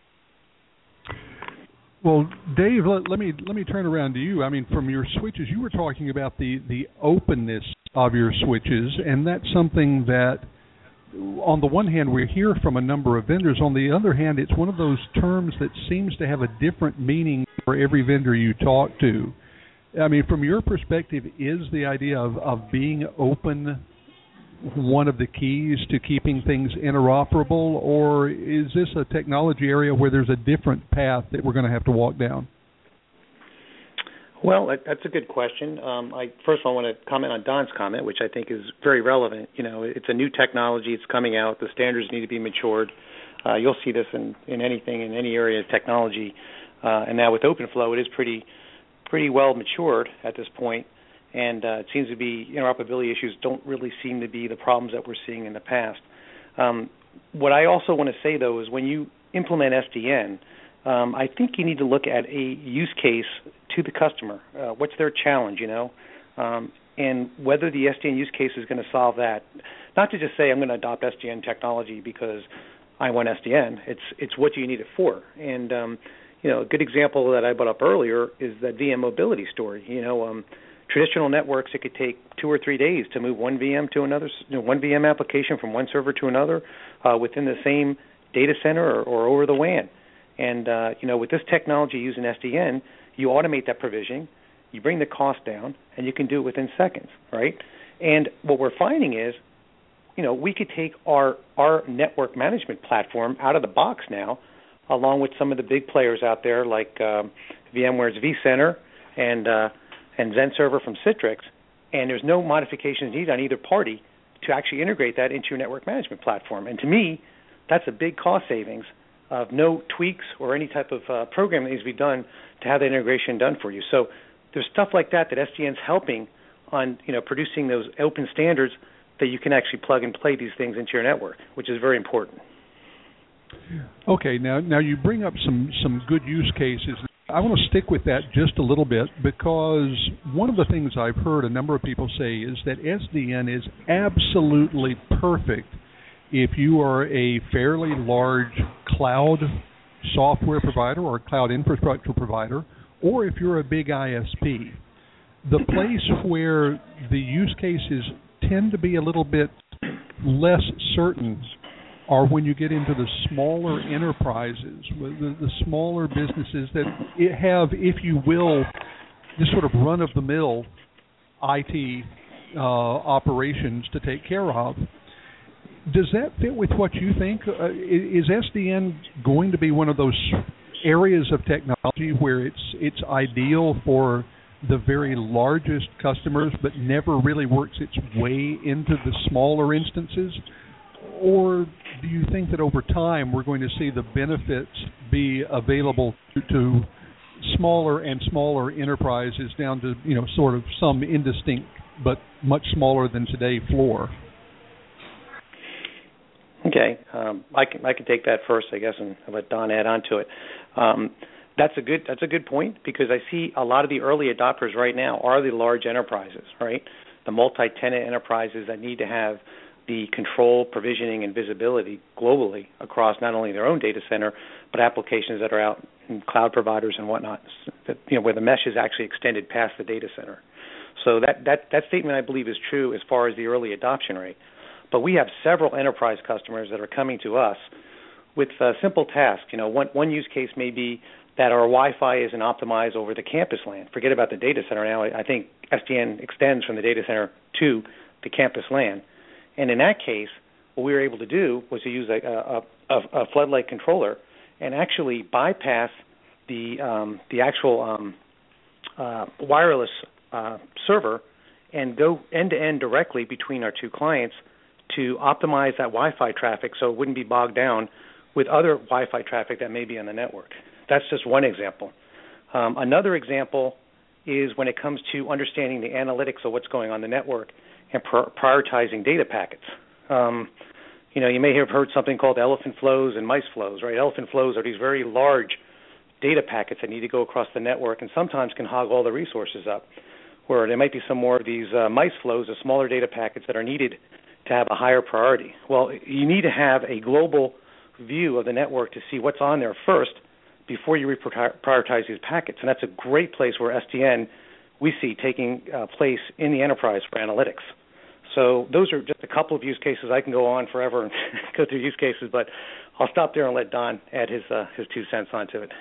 Well, Dave, let, let me let me turn around to you. I mean, from your switches, you were talking about the, the openness of your switches, and that's something that, on the one hand, we hear from a number of vendors. On the other hand, it's one of those terms that seems to have a different meaning for every vendor you talk to. I mean, from your perspective, is the idea of, of being open one of the keys to keeping things interoperable, or is this a technology area where there's a different path that we're going to have to walk down? Well, that's a good question. Um, I first of all want to comment on Don's comment, which I think is very relevant. You know, it's a new technology; it's coming out. The standards need to be matured. Uh, you'll see this in, in anything in any area of technology, uh, and now with OpenFlow, it is pretty pretty well matured at this point. And uh, it seems to be interoperability issues don't really seem to be the problems that we're seeing in the past. Um, what I also want to say though is when you implement S D N. Um, I think you need to look at a use case to the customer. Uh, what's their challenge, you know, um, and whether the S D N use case is going to solve that. Not to just say I'm going to adopt S D N technology because I want S D N. It's it's what do you need it for. And um, you know, a good example that I brought up earlier is that V M mobility story. You know, um, traditional networks, it could take two or three days to move one V M to another, you know, one V M application from one server to another uh, within the same data center or, or over the W A N. And, uh, you know, with this technology using S D N, you automate that provisioning, you bring the cost down, and you can do it within seconds, right? And what we're finding is, you know, we could take our, our network management platform out of the box now, along with some of the big players out there like um, VMware's vCenter and, uh, and XenServer from Citrix, and there's no modifications needed on either party to actually integrate that into your network management platform. And to me, that's a big cost savings of no tweaks or any type of uh, program that needs to be done to have that integration done for you. So there's stuff like that that S D N's helping on, you know, producing those open standards that you can actually plug and play these things into your network, which is very important. Okay, now now you bring up some, some good use cases. I want to stick with that just a little bit because one of the things I've heard a number of people say is that S D N is absolutely perfect if you are a fairly large cloud software provider or cloud infrastructure provider, or if you're a big I S P. The place where the use cases tend to be a little bit less certain are when you get into the smaller enterprises, the, the smaller businesses that have, if you will, this sort of run-of-the-mill I T uh, operations to take care of. Does that fit with what you think? Uh, is S D N going to be one of those areas of technology where it's it's ideal for the very largest customers but never really works its way into the smaller instances? Or do you think that over time we're going to see the benefits be available to, to smaller and smaller enterprises down to, you know, sort of some indistinct but much smaller than today floor? Okay, um, I can I can take that first, I guess, and let Don add on to it. Um, that's a good that's a good point, because I see a lot of the early adopters right now are the large enterprises, right? The multi-tenant enterprises that need to have the control, provisioning, and visibility globally across not only their own data center, but applications that are out in cloud providers and whatnot, that, you know, where the mesh is actually extended past the data center. So that, that, that statement, I believe, is true as far as the early adoption rate. But we have several enterprise customers that are coming to us with a simple task. You know, one, one use case may be that our Wi-Fi isn't optimized over the campus LAN. Forget about the data center now. I think S D N extends from the data center to the campus LAN. And in that case, what we were able to do was to use a, a, a, a floodlight controller and actually bypass the um, the actual um, uh, wireless uh, server and go end-to-end directly between our two clients to optimize that Wi-Fi traffic so it wouldn't be bogged down with other Wi-Fi traffic that may be on the network. That's just one example. Um, another example is when it comes to understanding the analytics of what's going on the network and pr- prioritizing data packets. Um, you know, you may have heard something called elephant flows and mice flows, right? Elephant flows are these very large data packets that need to go across the network and sometimes can hog all the resources up, where there might be some more of these uh, mice flows, the smaller data packets that are needed to have a higher priority. Well, you need to have a global view of the network to see what's on there first before you prioritize these packets. And that's a great place where S D N we see taking uh, place in the enterprise for analytics. So those are just a couple of use cases. I can go on forever and go through use cases, but I'll stop there and let Don add his uh, his two cents onto it.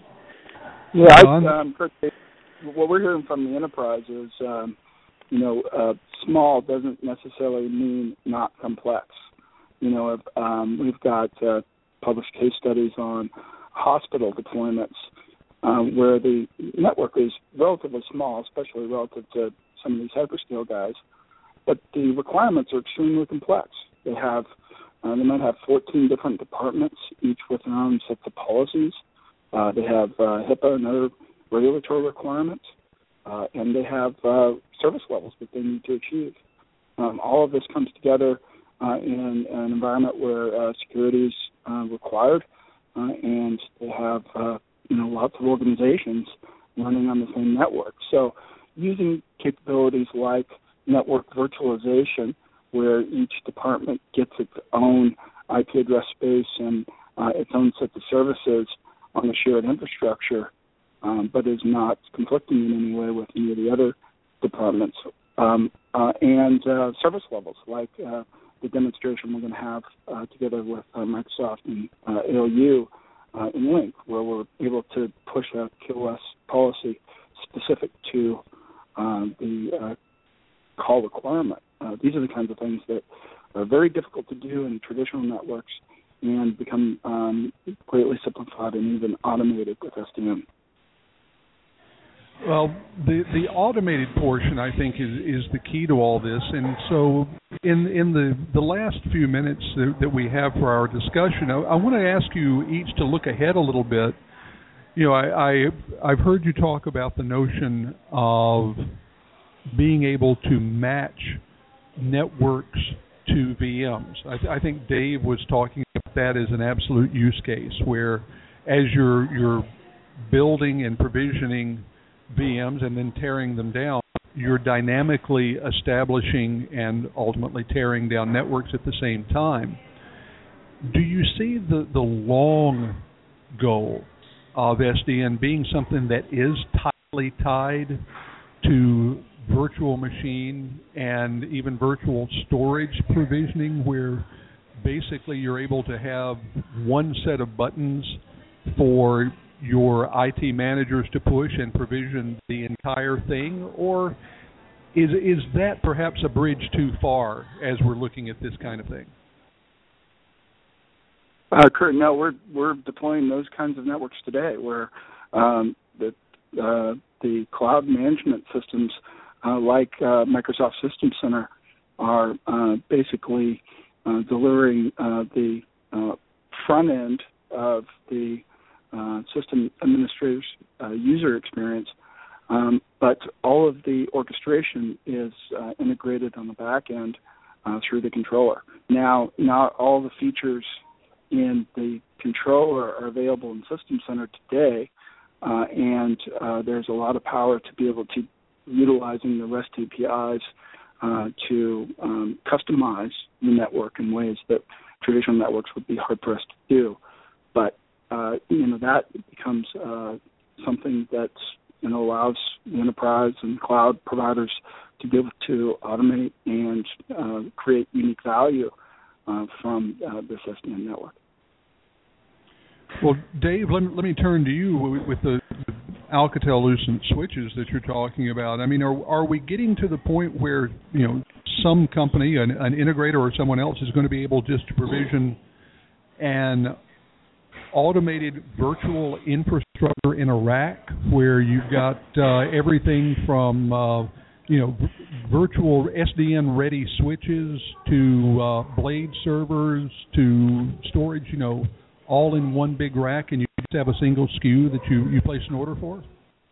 Yeah, I, um, what we're hearing from the enterprise is, um, you know, uh, small doesn't necessarily mean not complex. You know, if, um, we've got uh, published case studies on hospital deployments um, where the network is relatively small, especially relative to some of these hyperscale guys, but the requirements are extremely complex. They have, uh, they might have fourteen different departments, each with their own sets of policies. Uh, they have uh, HIPAA and other regulatory requirements, uh, and they have uh, service levels that they need to achieve. Um, all of this comes together uh, in an environment where uh, security is uh, required, uh, and they have uh, you know lots of organizations running on the same network. So using capabilities like network virtualization, where each department gets its own I P address space and uh, its own set of services on the shared infrastructure, um, but is not conflicting in any way with any of the other departments. Um, uh, and uh, service levels, like uh, the demonstration we're going to have uh, together with uh, Microsoft and uh, A L U uh, in Link, where we're able to push a Q O S policy specific to uh, the uh, call requirement. Uh, these are the kinds of things that are very difficult to do in traditional networks and become um, greatly simplified and even automated with S D N. Well, the the automated portion, I think, is is the key to all this. And so in in the, the last few minutes that, that we have for our discussion, I, I want to ask you each to look ahead a little bit. You know, I, I, I've heard you talk about the notion of being able to match networks to V Ms. I, th- I think Dave was talking about that as an absolute use case, where as you're you're building and provisioning V Ms and then tearing them down, you're dynamically establishing and ultimately tearing down networks at the same time. Do you see the, the long goal of S D N being something that is tightly tied to virtual machine and even virtual storage provisioning, where basically you're able to have one set of buttons for your I T managers to push and provision the entire thing? Or is is that perhaps a bridge too far as we're looking at this kind of thing? Uh, Kurt, no, we're we're deploying those kinds of networks today, where um, the uh, the cloud management systems uh, like uh, Microsoft System Center are uh, basically uh, delivering uh, the uh, front end of the uh, system administrator's uh, user experience, um, but all of the orchestration is uh, integrated on the back end uh, through the controller. Now, not all the features in the controller are available in System Center today, uh, and uh, there's a lot of power to be able to utilizing the REST A P Is uh, to um, customize the network in ways that traditional networks would be hard-pressed to do. But, uh, you know, that becomes uh, something that, you know, allows the enterprise and cloud providers to be able to automate and uh, create unique value uh, from uh, this S D N network. Well, Dave, let me, let me turn to you with, with the Alcatel-Lucent switches that you're talking about. I mean, are are we getting to the point where, you know, some company, an, an integrator or someone else is going to be able just to provision an automated virtual infrastructure in a rack where you've got uh, everything from, uh, you know, v- virtual S D N-ready switches to uh, blade servers to storage, you know, all in one big rack, and you just have a single S K U that you, you place an order for?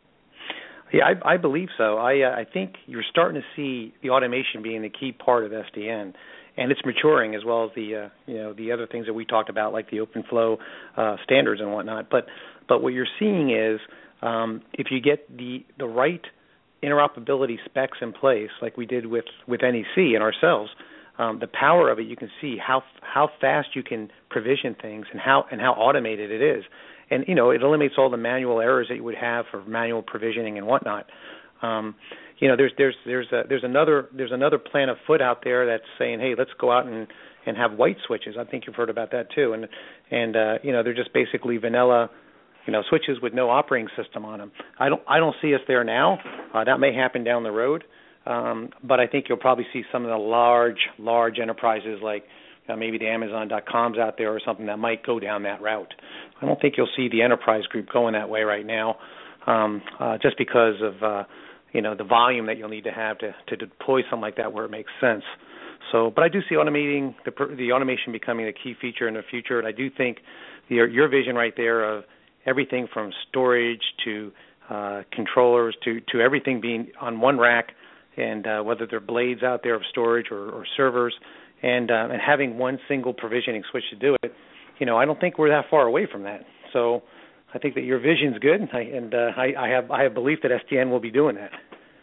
Yeah, I, I believe so. I uh, I think you're starting to see the automation being the key part of S D N, and it's maturing as well as the uh, you know the other things that we talked about, like the OpenFlow uh, standards and whatnot. But but what you're seeing is um, if you get the the right interoperability specs in place, like we did with with N E C and ourselves. Um, the power of it, you can see how how fast you can provision things and how and how automated it is, and you know it eliminates all the manual errors that you would have for manual provisioning and whatnot. Um, you know, there's there's there's a, there's another there's another plan afoot out there that's saying, hey, let's go out and, and have white switches. I think you've heard about that too, and and uh, you know they're just basically vanilla, you know, switches with no operating system on them. I don't I don't see us there now. Uh, that may happen down the road. Um, but I think you'll probably see some of the large, large enterprises like uh, maybe the Amazon dot coms out there or something that might go down that route. I don't think you'll see the enterprise group going that way right now, um, uh, just because of uh, you know the volume that you'll need to have to, to deploy something like that where it makes sense. So, but I do see automating the, the automation becoming a key feature in the future, and I do think your, your vision right there of everything from storage to uh, controllers to to everything being on one rack. And uh, whether they're blades out there of storage or, or servers, and uh, and having one single provisioning switch to do it, you know, I don't think we're that far away from that. So I think that your vision's good, and, I, and uh, I, I have I have belief that S D N will be doing that.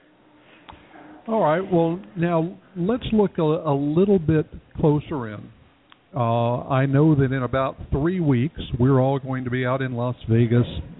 All right. Well, now let's look a, a little bit closer in. Uh, I know that in about three weeks we're all going to be out in Las Vegas,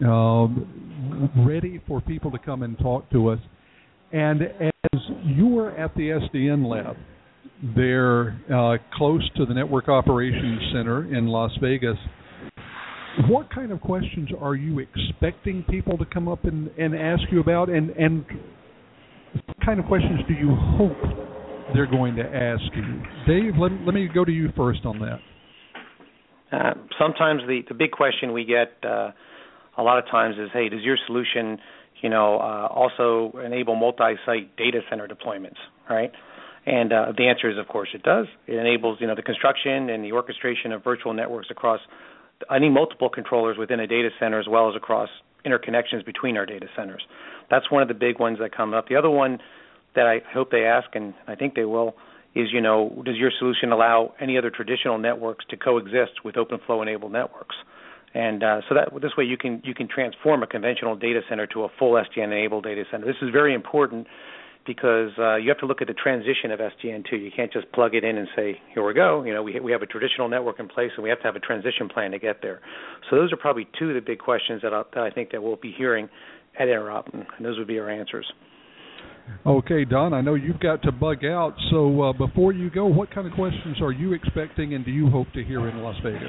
um, ready for people to come and talk to us. And as you were at the S D N lab there uh, close to the Network Operations Center in Las Vegas, what kind of questions are you expecting people to come up and, and ask you about? And, and what kind of questions do you hope they're going to ask you? Dave, let, let me go to you first on that. Uh, sometimes the, the big question we get uh, a lot of times is, hey, does your solution you know, uh, also enable multi-site data center deployments, right? And uh, the answer is, of course, it does. It enables, you know, the construction and the orchestration of virtual networks across any multiple controllers within a data center, as well as across interconnections between our data centers. That's one of the big ones that come up. The other one that I hope they ask, and I think they will, is, you know, does your solution allow any other traditional networks to coexist with OpenFlow-enabled networks? And uh, so that this way you can you can transform a conventional data center to a full S D N-enabled data center. This is very important because uh, you have to look at the transition of S D N too. You can't just plug it in and say, here we go. You know, we we have a traditional network in place, and we have to have a transition plan to get there. So those are probably two of the big questions that, that I think that we'll be hearing at Interop, and those would be our answers. Okay, Don, I know you've got to bug out. So uh, before you go, what kind of questions are you expecting, and do you hope to hear in Las Vegas?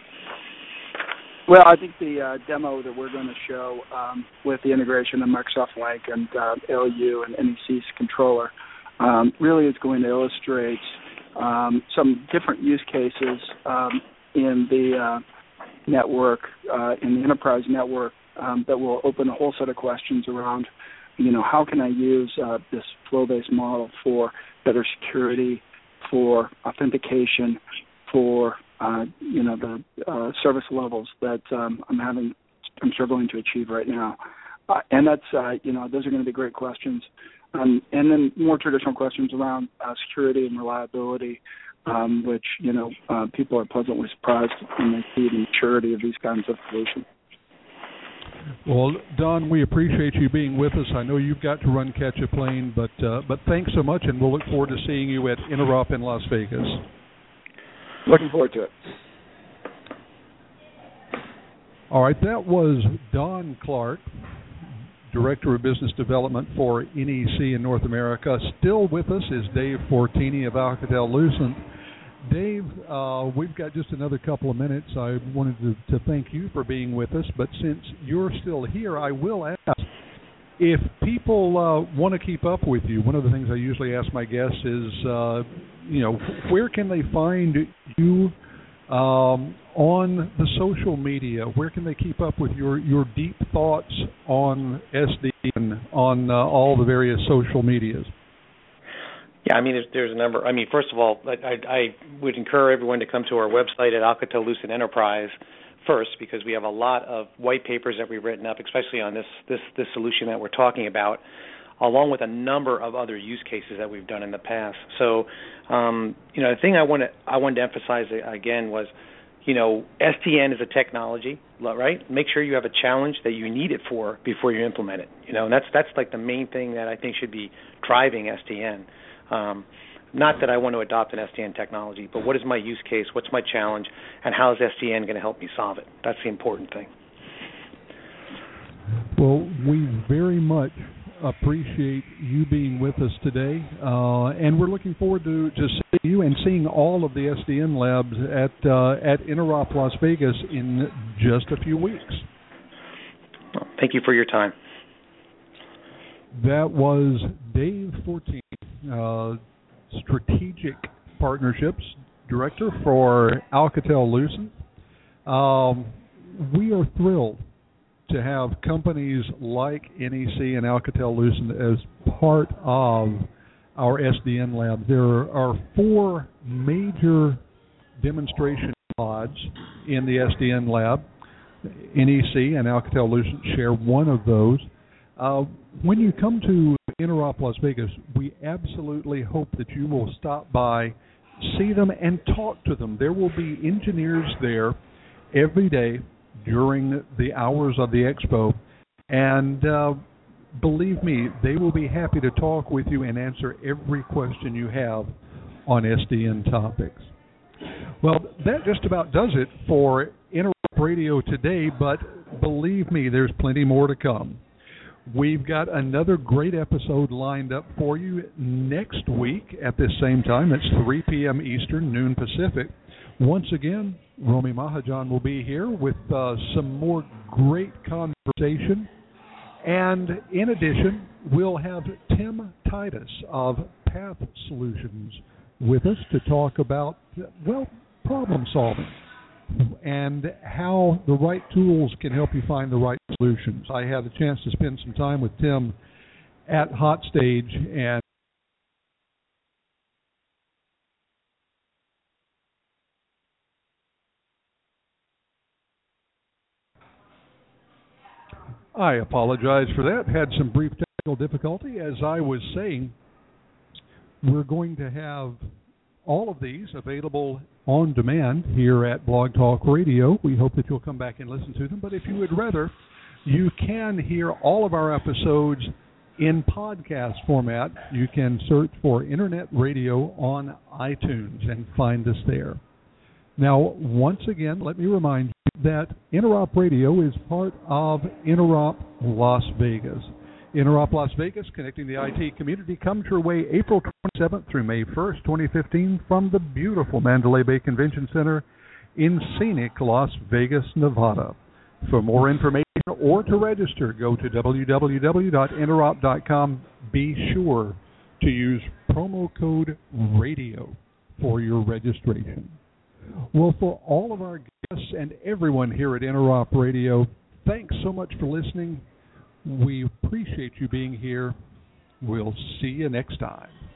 Well, I think the uh, demo that we're going to show um, with the integration of Microsoft Link and uh, L U and N E C's controller um, really is going to illustrate um, some different use cases um, in the uh, network, uh, in the enterprise network, um, that will open a whole set of questions around, you know, how can I use uh, this flow-based model for better security, for authentication, for Uh, you know, the uh, service levels that um, I'm having, I'm struggling to achieve right now. Uh, and that's, uh, you know, those are going to be great questions. Um, and then more traditional questions around uh, security and reliability, um, which, you know, uh, people are pleasantly surprised when they see the maturity of these kinds of solutions. Well, Don, we appreciate you being with us. I know you've got to run catch a plane, but uh, but thanks so much, and we'll look forward to seeing you at Interop in Las Vegas. Looking forward to it. All right, that was Don Clark, Director of Business Development for N E C in North America. Still with us is Dave Fortini of Alcatel-Lucent. Dave, uh, we've got just another couple of minutes. I wanted to, to thank you for being with us, but since you're still here, I will ask, if people uh, want to keep up with you, one of the things I usually ask my guests is, uh, you know, where can they find you um, on the social media? Where can they keep up with your, your deep thoughts on S D and on uh, all the various social medias? Yeah, I mean, there's, there's a number. I mean, first of all, I, I, I would encourage everyone to come to our website at Alcatel-Lucent Enterprise first, because we have a lot of white papers that we've written up, especially on this, this, this solution that we're talking about, along with a number of other use cases that we've done in the past. So, um, you know, the thing I want to I wanted to emphasize again was, you know, S D N is a technology, right? Make sure you have a challenge that you need it for before you implement it. You know, and that's that's like the main thing that I think should be driving S D N. Um, not that I want to adopt an S D N technology, but what is my use case? What's my challenge? And how is S D N going to help me solve it? That's the important thing. Well, we very much appreciate you being with us today, uh, and we're looking forward to, to seeing you and seeing all of the S D N labs at uh, at Interop Las Vegas in just a few weeks. Well, thank you for your time. That was Dave Fortini, uh, Strategic Partnerships Director for Alcatel-Lucent. Um, we are thrilled to have companies like N E C and Alcatel-Lucent as part of our S D N lab. There are four major demonstration pods in the S D N lab. N E C and Alcatel-Lucent share one of those. Uh, when you come to Interop Las Vegas, we absolutely hope that you will stop by, see them, and talk to them. There will be engineers there every day during the hours of the expo, and uh, believe me, they will be happy to talk with you and answer every question you have on S D N topics. Well, that just about does it for Interop Radio today, but believe me, there's plenty more to come. We've got another great episode lined up for you next week at this same time. It's three p.m. Eastern, noon Pacific. Once again, Romy Mahajan will be here with uh, some more great conversation. And in addition, we'll have Tim Titus of Path Solutions with us to talk about, well, problem solving and how the right tools can help you find the right solutions. I had a chance to spend some time with Tim at Hot Stage, and I apologize for that. Had some brief technical difficulty. As I was saying, we're going to have all of these available on demand here at Blog Talk Radio. We hope that you'll come back and listen to them. But if you would rather, you can hear all of our episodes in podcast format. You can search for Internet Radio on iTunes and find us there. Now, once again, let me remind you that Interop Radio is part of Interop Las Vegas. Interop Las Vegas, connecting the I T community, comes your way April twenty-seventh through May first, twenty fifteen, from the beautiful Mandalay Bay Convention Center in scenic Las Vegas, Nevada. For more information or to register, go to w w w dot interop dot com. Be sure to use promo code RADIO for your registration. Well, for all of our guests and everyone here at Interop Radio, thanks so much for listening. We appreciate you being here. We'll see you next time.